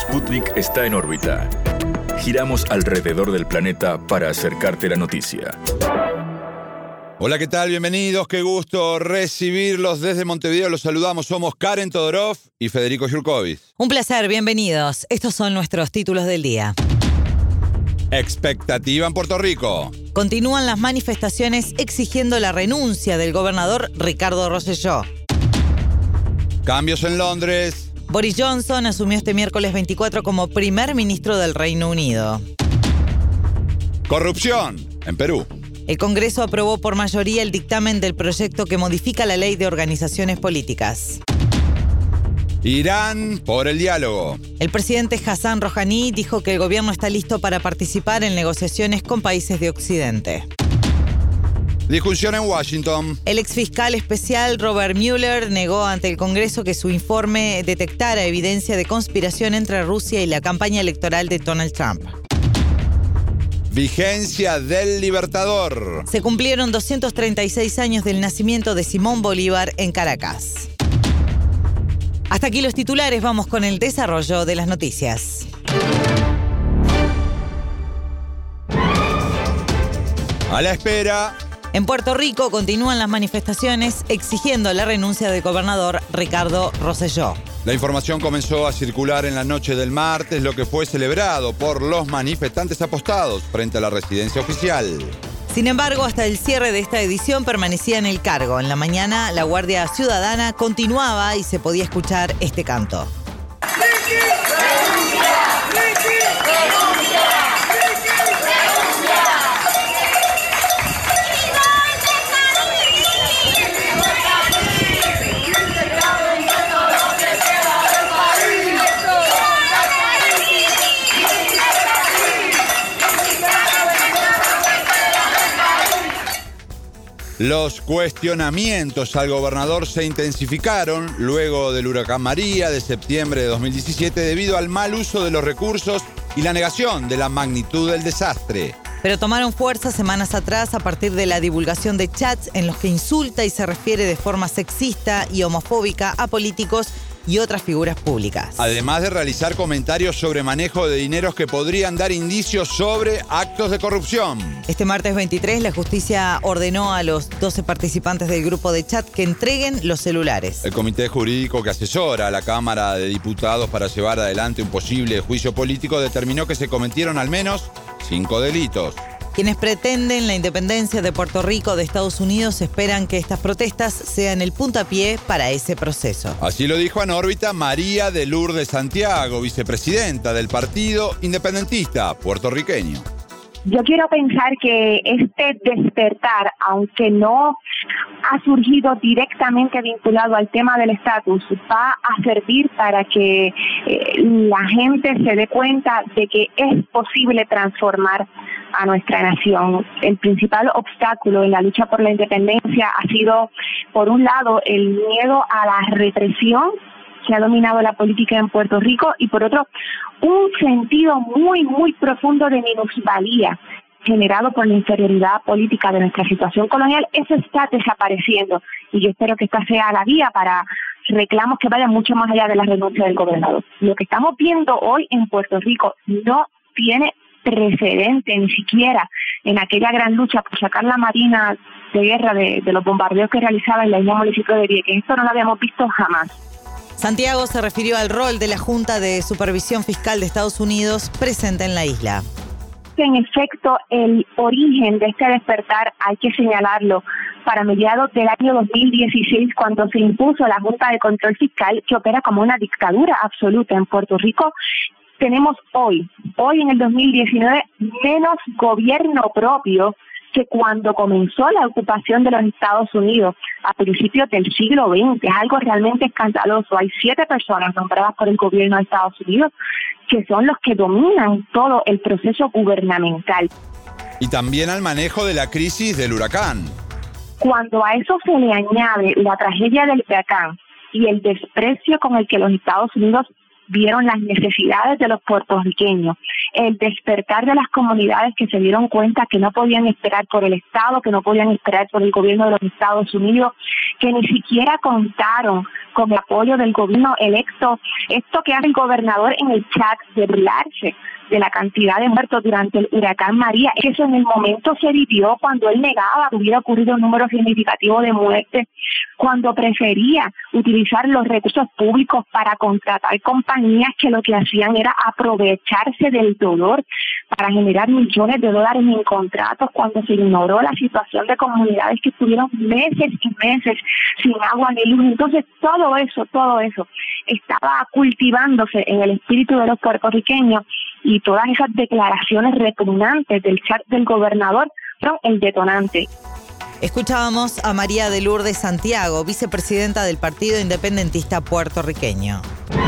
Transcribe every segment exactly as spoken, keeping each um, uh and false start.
Sputnik está en órbita. Giramos alrededor del planeta para acercarte la noticia. Hola, ¿qué tal? Bienvenidos, qué gusto recibirlos desde Montevideo. Los saludamos, somos Karen Todorov y Federico Jurkovic. Un placer, bienvenidos. Estos son nuestros títulos del día. Expectativa en Puerto Rico. Continúan las manifestaciones exigiendo la renuncia del gobernador Ricardo Rosselló. Cambios en Londres. Boris Johnson asumió este miércoles veinticuatro como primer ministro del Reino Unido. Corrupción en Perú. El Congreso aprobó por mayoría el dictamen del proyecto que modifica la ley de organizaciones políticas. Irán por el diálogo. El presidente Hassan Rouhani dijo que el gobierno está listo para participar en negociaciones con países de Occidente. Discusión en Washington. El exfiscal especial Robert Mueller negó ante el Congreso que su informe detectara evidencia de conspiración entre Rusia y la campaña electoral de Donald Trump. Vigencia del Libertador. Se cumplieron doscientos treinta y seis años del nacimiento de Simón Bolívar en Caracas. Hasta aquí los titulares, vamos con el desarrollo de las noticias. A la espera. En Puerto Rico continúan las manifestaciones exigiendo la renuncia del gobernador Ricardo Rosselló. La información comenzó a circular en la noche del martes, lo que fue celebrado por los manifestantes apostados frente a la residencia oficial. Sin embargo, hasta el cierre de esta edición permanecía en el cargo. En la mañana, la Guardia Ciudadana continuaba y se podía escuchar este canto. ¡Ricky! ¡Renuncia! ¡Ricky! ¡Renuncia! Los cuestionamientos al gobernador se intensificaron luego del huracán María de septiembre de dos mil diecisiete debido al mal uso de los recursos y la negación de la magnitud del desastre. Pero tomaron fuerza semanas atrás a partir de la divulgación de chats en los que insulta y se refiere de forma sexista y homofóbica a políticos y otras figuras públicas. Además de realizar comentarios sobre manejo de dineros que podrían dar indicios sobre actos de corrupción. Este martes veintitrés, la justicia ordenó a los doce participantes del grupo de chat que entreguen los celulares. El comité jurídico que asesora a la Cámara de Diputados para llevar adelante un posible juicio político determinó que se cometieron al menos cinco delitos. Quienes pretenden la independencia de Puerto Rico de Estados Unidos esperan que estas protestas sean el puntapié para ese proceso. Así lo dijo en órbita María de Lourdes Santiago, vicepresidenta del Partido Independentista puertorriqueño. Yo quiero pensar que este despertar, aunque no ha surgido directamente vinculado al tema del estatus, va a servir para que eh, la gente se dé cuenta de que es posible transformar a nuestra nación. El principal obstáculo en la lucha por la independencia ha sido, por un lado, el miedo a la represión que ha dominado la política en Puerto Rico y, por otro, un sentido muy, muy profundo de minusvalía generado por la inferioridad política de nuestra situación colonial. Eso está desapareciendo y yo espero que esta sea la vía para reclamos que vayan mucho más allá de la renuncia del gobernador. Lo que estamos viendo hoy en Puerto Rico no tiene precedente ni siquiera en aquella gran lucha por sacar la Marina de guerra de, de los bombardeos que realizaba en la isla municipio de Vieques. Esto no lo habíamos visto jamás. Santiago se refirió al rol de la Junta de Supervisión Fiscal de Estados Unidos presente en la isla. En efecto, el origen de este despertar hay que señalarlo para mediados del año dos mil dieciséis, cuando se impuso la Junta de Control Fiscal, que opera como una dictadura absoluta en Puerto Rico. Tenemos hoy, hoy en el dos mil diecinueve, menos gobierno propio que cuando comenzó la ocupación de los Estados Unidos a principios del siglo veinte. Es algo realmente escandaloso. Hay siete personas nombradas por el gobierno de Estados Unidos que son los que dominan todo el proceso gubernamental. Y también al manejo de la crisis del huracán. Cuando a eso se le añade la tragedia del huracán y el desprecio con el que los Estados Unidos vieron las necesidades de los puertorriqueños, el despertar de las comunidades que se dieron cuenta que no podían esperar por el Estado, que no podían esperar por el gobierno de los Estados Unidos, que ni siquiera contaron con el apoyo del gobierno electo. Esto que hace el gobernador en el chat de burlarse de la cantidad de muertos durante el huracán María, es que eso en el momento se vivió cuando él negaba que hubiera ocurrido un número significativo de muertes, cuando prefería utilizar los recursos públicos para contratar compañías que lo que hacían era aprovecharse del dolor para generar millones de dólares en contratos, cuando se ignoró la situación de comunidades que estuvieron meses y meses sin agua ni luz. Entonces todo eso, todo eso estaba cultivándose en el espíritu de los puertorriqueños, y todas esas declaraciones repugnantes del chat del gobernador son el detonante. Escuchábamos a María de Lourdes Santiago, vicepresidenta del Partido Independentista Puertorriqueño.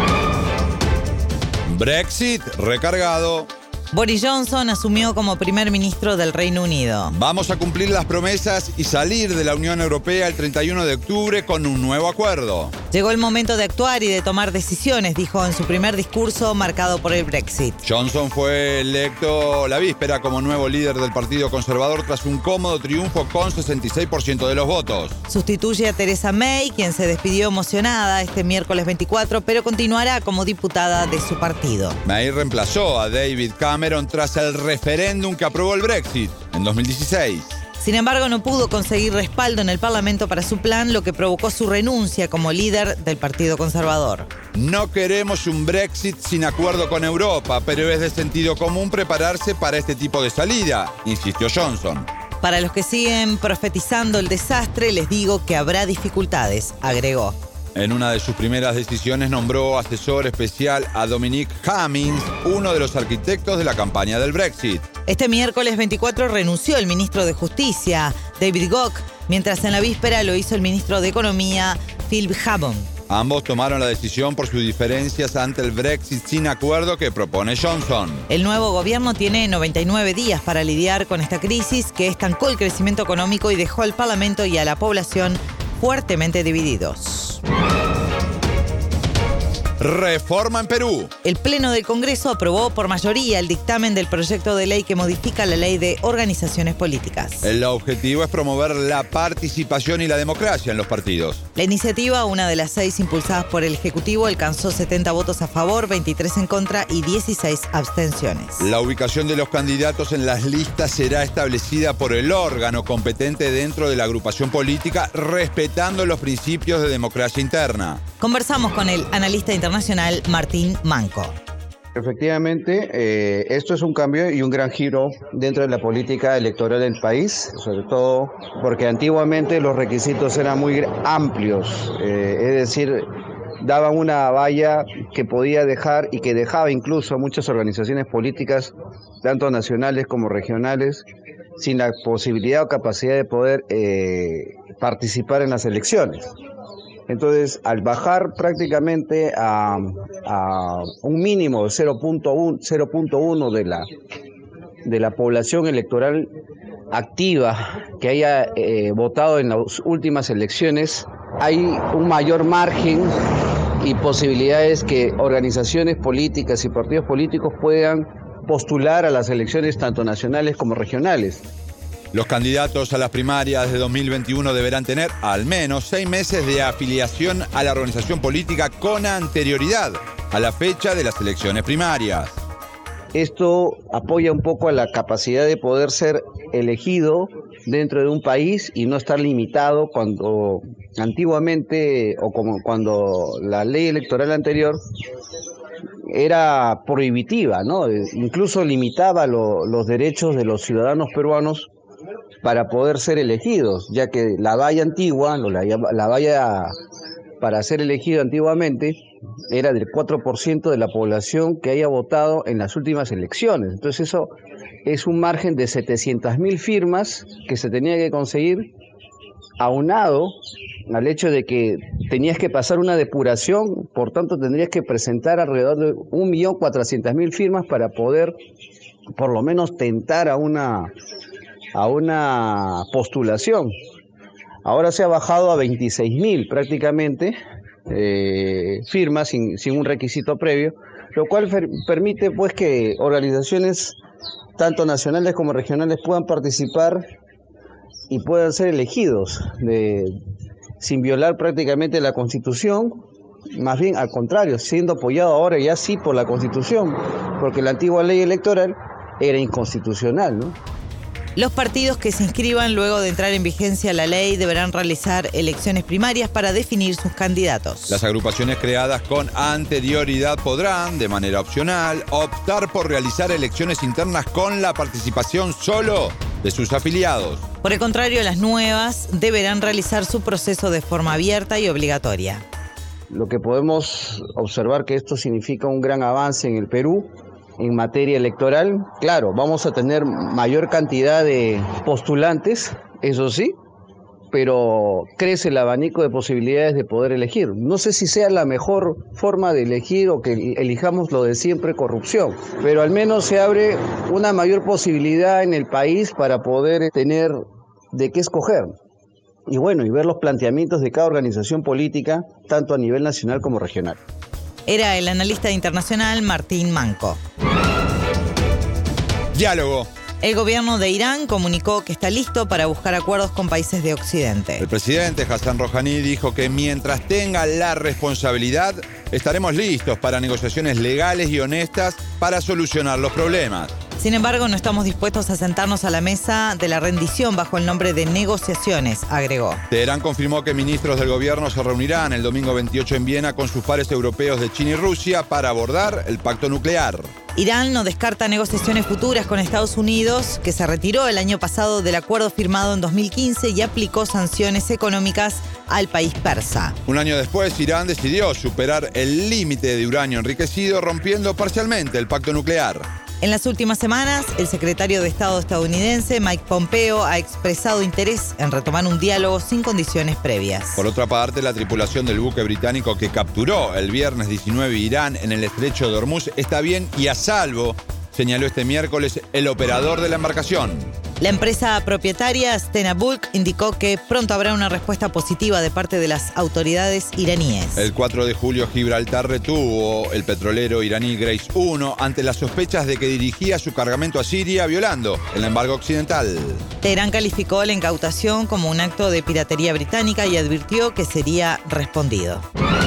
Brexit recargado. Boris Johnson asumió como primer ministro del Reino Unido. Vamos a cumplir las promesas y salir de la Unión Europea el treinta y uno de octubre con un nuevo acuerdo. Llegó el momento de actuar y de tomar decisiones, dijo en su primer discurso marcado por el Brexit. Johnson fue electo la víspera como nuevo líder del Partido Conservador tras un cómodo triunfo con sesenta y seis por ciento de los votos. Sustituye a Theresa May, quien se despidió emocionada este miércoles veinticuatro, pero continuará como diputada de su partido. May reemplazó a David Cameron tras el referéndum que aprobó el Brexit en dos mil dieciséis. Sin embargo, no pudo conseguir respaldo en el Parlamento para su plan, lo que provocó su renuncia como líder del Partido Conservador. No queremos un Brexit sin acuerdo con Europa, pero es de sentido común prepararse para este tipo de salida, insistió Johnson. Para los que siguen profetizando el desastre, les digo que habrá dificultades, agregó. En una de sus primeras decisiones nombró asesor especial a Dominic Cummings, uno de los arquitectos de la campaña del Brexit. Este miércoles veinticuatro renunció el ministro de Justicia, David Gauke, mientras en la víspera lo hizo el ministro de Economía, Philip Hammond. Ambos tomaron la decisión por sus diferencias ante el Brexit sin acuerdo que propone Johnson. El nuevo gobierno tiene noventa y nueve días para lidiar con esta crisis que estancó el crecimiento económico y dejó al Parlamento y a la población fuertemente divididos. Reforma en Perú. El Pleno del Congreso aprobó por mayoría el dictamen del proyecto de ley que modifica la ley de organizaciones políticas. El objetivo es promover la participación y la democracia en los partidos. La iniciativa, una de las seis impulsadas por el Ejecutivo, alcanzó setenta votos a favor, veintitrés en contra y dieciséis abstenciones. La ubicación de los candidatos en las listas será establecida por el órgano competente dentro de la agrupación política, respetando los principios de democracia interna. Conversamos con el analista internacional Martín Manco. Efectivamente, eh, esto es un cambio y un gran giro dentro de la política electoral del país, sobre todo porque antiguamente los requisitos eran muy amplios, eh, es decir, daban una valla que podía dejar y que dejaba incluso a muchas organizaciones políticas, tanto nacionales como regionales, sin la posibilidad o capacidad de poder eh, participar en las elecciones. Entonces, al bajar prácticamente a, a un mínimo de cero punto uno de la, de la población electoral activa que haya eh, votado en las últimas elecciones, hay un mayor margen y posibilidades que organizaciones políticas y partidos políticos puedan postular a las elecciones tanto nacionales como regionales. Los candidatos a las primarias de dos mil veintiuno deberán tener al menos seis meses de afiliación a la organización política con anterioridad a la fecha de las elecciones primarias. Esto apoya un poco a la capacidad de poder ser elegido dentro de un país y no estar limitado cuando antiguamente o como cuando la ley electoral anterior era prohibitiva, ¿no? Incluso limitaba lo, los derechos de los ciudadanos peruanos para poder ser elegidos, ya que la valla antigua, la, la valla para ser elegido antiguamente, era del cuatro por ciento de la población que haya votado en las últimas elecciones. Entonces eso es un margen de setecientas mil firmas que se tenía que conseguir, aunado al hecho de que tenías que pasar una depuración, por tanto tendrías que presentar alrededor de un millón cuatrocientas mil firmas para poder por lo menos tentar a una... a una postulación. Ahora se ha bajado a veintiséis mil prácticamente eh, firmas sin, sin un requisito previo, lo cual fer- permite pues que organizaciones tanto nacionales como regionales puedan participar y puedan ser elegidos. De, sin violar prácticamente la Constitución, más bien al contrario, siendo apoyado ahora ya sí por la Constitución, porque la antigua ley electoral era inconstitucional, ¿no? Los partidos que se inscriban luego de entrar en vigencia la ley deberán realizar elecciones primarias para definir sus candidatos. Las agrupaciones creadas con anterioridad podrán, de manera opcional, optar por realizar elecciones internas con la participación solo de sus afiliados. Por el contrario, las nuevas deberán realizar su proceso de forma abierta y obligatoria. Lo que podemos observar que esto significa un gran avance en el Perú en materia electoral. Claro, vamos a tener mayor cantidad de postulantes, eso sí, pero crece el abanico de posibilidades de poder elegir. No sé si sea la mejor forma de elegir o que elijamos lo de siempre, corrupción, pero al menos se abre una mayor posibilidad en el país para poder tener de qué escoger. Y bueno, y ver los planteamientos de cada organización política, tanto a nivel nacional como regional. Era el analista internacional Martín Manco. Diálogo. El gobierno de Irán comunicó que está listo para buscar acuerdos con países de Occidente. El presidente Hassan Rouhani dijo que mientras tenga la responsabilidad, estaremos listos para negociaciones legales y honestas para solucionar los problemas. Sin embargo, no estamos dispuestos a sentarnos a la mesa de la rendición bajo el nombre de negociaciones, agregó. Teherán confirmó que ministros del gobierno se reunirán el domingo veintiocho en Viena con sus pares europeos de China y Rusia para abordar el pacto nuclear. Irán no descarta negociaciones futuras con Estados Unidos, que se retiró el año pasado del acuerdo firmado en dos mil quince y aplicó sanciones económicas al país persa. Un año después, Irán decidió superar el límite de uranio enriquecido, rompiendo parcialmente el pacto nuclear. En las últimas semanas, el secretario de Estado estadounidense, Mike Pompeo, ha expresado interés en retomar un diálogo sin condiciones previas. Por otra parte, la tripulación del buque británico que capturó el viernes diecinueve Irán en el estrecho de Hormuz está bien y a salvo, señaló este miércoles el operador de la embarcación. La empresa propietaria Stena Bulk indicó que pronto habrá una respuesta positiva de parte de las autoridades iraníes. El cuatro de julio, Gibraltar retuvo el petrolero iraní Grace uno ante las sospechas de que dirigía su cargamento a Siria violando el embargo occidental. Teherán calificó la incautación como un acto de piratería británica y advirtió que sería respondido.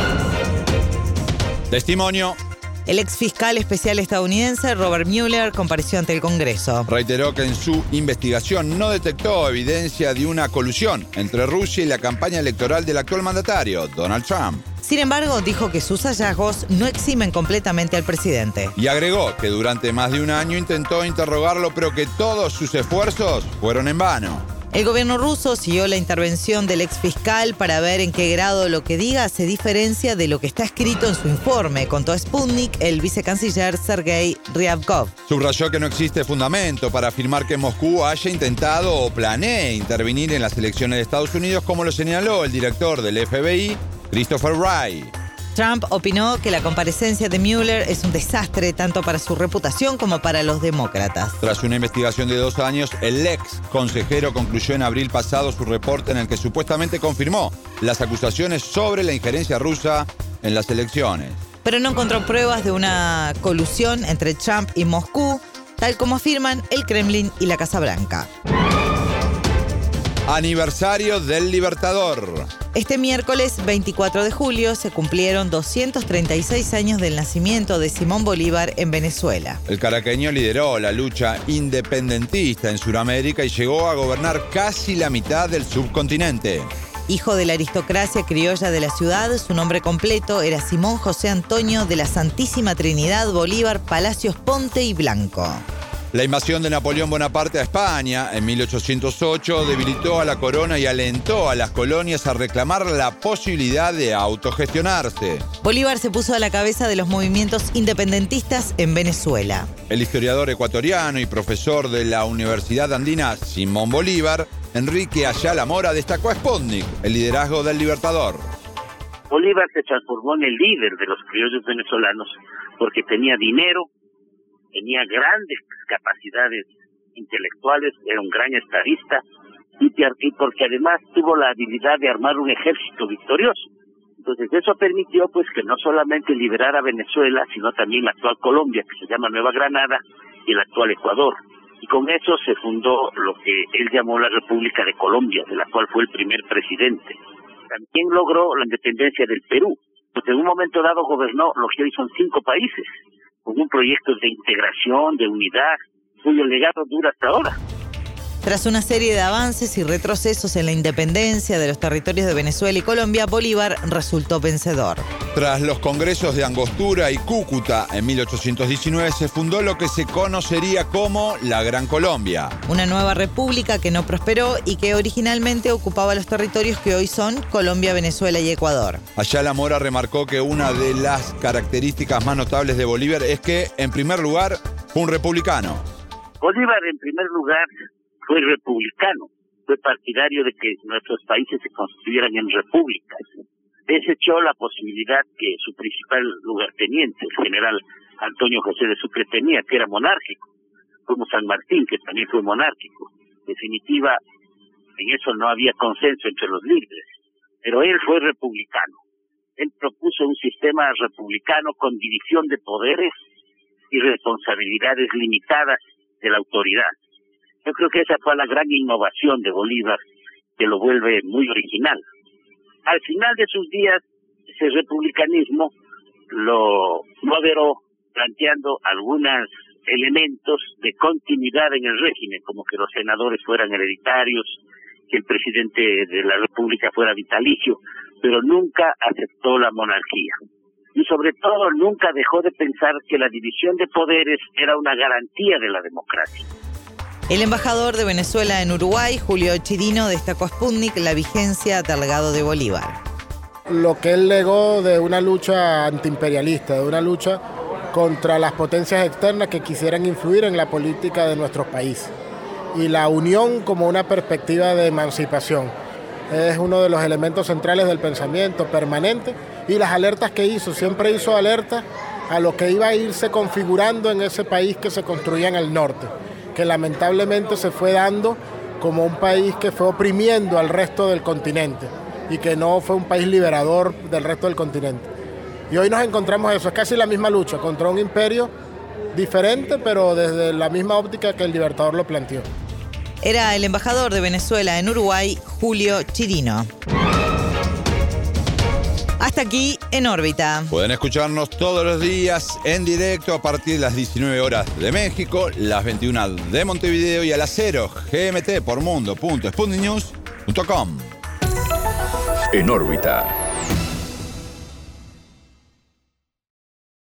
Testimonio. El ex fiscal especial estadounidense Robert Mueller compareció ante el Congreso. Reiteró que en su investigación no detectó evidencia de una colusión entre Rusia y la campaña electoral del actual mandatario, Donald Trump. Sin embargo, dijo que sus hallazgos no eximen completamente al presidente. Y agregó que durante más de un año intentó interrogarlo, pero que todos sus esfuerzos fueron en vano. El gobierno ruso siguió la intervención del ex fiscal para ver en qué grado lo que diga se diferencia de lo que está escrito en su informe, contó a Sputnik el vicecanciller Sergei Ryabkov. Subrayó que no existe fundamento para afirmar que Moscú haya intentado o planee intervenir en las elecciones de Estados Unidos, como lo señaló el director del F B I, Christopher Wray. Trump opinó que la comparecencia de Mueller es un desastre tanto para su reputación como para los demócratas. Tras una investigación de dos años, el ex consejero concluyó en abril pasado su reporte en el que supuestamente confirmó las acusaciones sobre la injerencia rusa en las elecciones. Pero no encontró pruebas de una colusión entre Trump y Moscú, tal como afirman el Kremlin y la Casa Blanca. Aniversario del Libertador. Este miércoles veinticuatro de julio se cumplieron doscientos treinta y seis años del nacimiento de Simón Bolívar en Venezuela. El caraqueño lideró la lucha independentista en Sudamérica y llegó a gobernar casi la mitad del subcontinente. Hijo de la aristocracia criolla de la ciudad, su nombre completo era Simón José Antonio de la Santísima Trinidad Bolívar Palacios Ponte y Blanco. La invasión de Napoleón Bonaparte a España en mil ochocientos ocho debilitó a la corona y alentó a las colonias a reclamar la posibilidad de autogestionarse. Bolívar se puso a la cabeza de los movimientos independentistas en Venezuela. El historiador ecuatoriano y profesor de la Universidad Andina, Simón Bolívar, Enrique Ayala Mora, destacó a Sputnik el liderazgo del Libertador. Bolívar se transformó en el líder de los criollos venezolanos porque tenía dinero, tenía grandes capacidades intelectuales, era un gran estadista y, y porque además tuvo la habilidad de armar un ejército victorioso. Entonces eso permitió pues que no solamente liberara a Venezuela, sino también la actual Colombia, que se llama Nueva Granada, y el actual Ecuador. Y con eso se fundó lo que él llamó la República de Colombia, de la cual fue el primer presidente. también logró la independencia del Perú. Pues en un momento dado gobernó lo que hoy son cinco países, con un proyecto de integración, de unidad, cuyo legado dura hasta ahora. Tras una serie de avances y retrocesos en la independencia de los territorios de Venezuela y Colombia, Bolívar resultó vencedor. Tras los congresos de Angostura y Cúcuta en mil ochocientos diecinueve se fundó lo que se conocería como la Gran Colombia. Una nueva república que no prosperó y que originalmente ocupaba los territorios que hoy son Colombia, Venezuela y Ecuador. Ayala Mora remarcó que una de las características más notables de Bolívar es que, en primer lugar, fue un republicano. Bolívar, en primer lugar, fue republicano, fue partidario de que nuestros países se constituyeran en repúblicas. Desechó la posibilidad que su principal lugarteniente, el general Antonio José de Sucre, tenía, que era monárquico, como San Martín, que también fue monárquico. En definitiva, en eso no había consenso entre los líderes, pero él fue republicano. Él propuso un sistema republicano con división de poderes y responsabilidades limitadas de la autoridad. Yo creo que esa fue la gran innovación de Bolívar, que lo vuelve muy original. Al final de sus días, ese republicanismo lo moderó, planteando algunos elementos de continuidad en el régimen, como que los senadores fueran hereditarios, que el presidente de la República fuera vitalicio, pero nunca aceptó la monarquía. Y sobre todo, nunca dejó de pensar que la división de poderes era una garantía de la democracia. El embajador de Venezuela en Uruguay, Julio Chirino, destacó a Sputnik la vigencia del legado de Bolívar. Lo que él legó de una lucha antiimperialista, de una lucha contra las potencias externas que quisieran influir en la política de nuestros países. Y la unión como una perspectiva de emancipación. Es uno de los elementos centrales del pensamiento permanente. Y las alertas que hizo, siempre hizo alertas a lo que iba a irse configurando en ese país que se construía en el norte, que lamentablemente se fue dando como un país que fue oprimiendo al resto del continente y que no fue un país liberador del resto del continente. Y hoy nos encontramos eso, es casi la misma lucha contra un imperio diferente, pero desde la misma óptica que el Libertador lo planteó. Era el embajador de Venezuela en Uruguay, Julio Chirino. Hasta aquí En órbita. Pueden escucharnos todos los días en directo a partir de las diecinueve horas de México, las veintiuna de Montevideo y a las cero G M T por mundo punto sputnik news punto com. En órbita.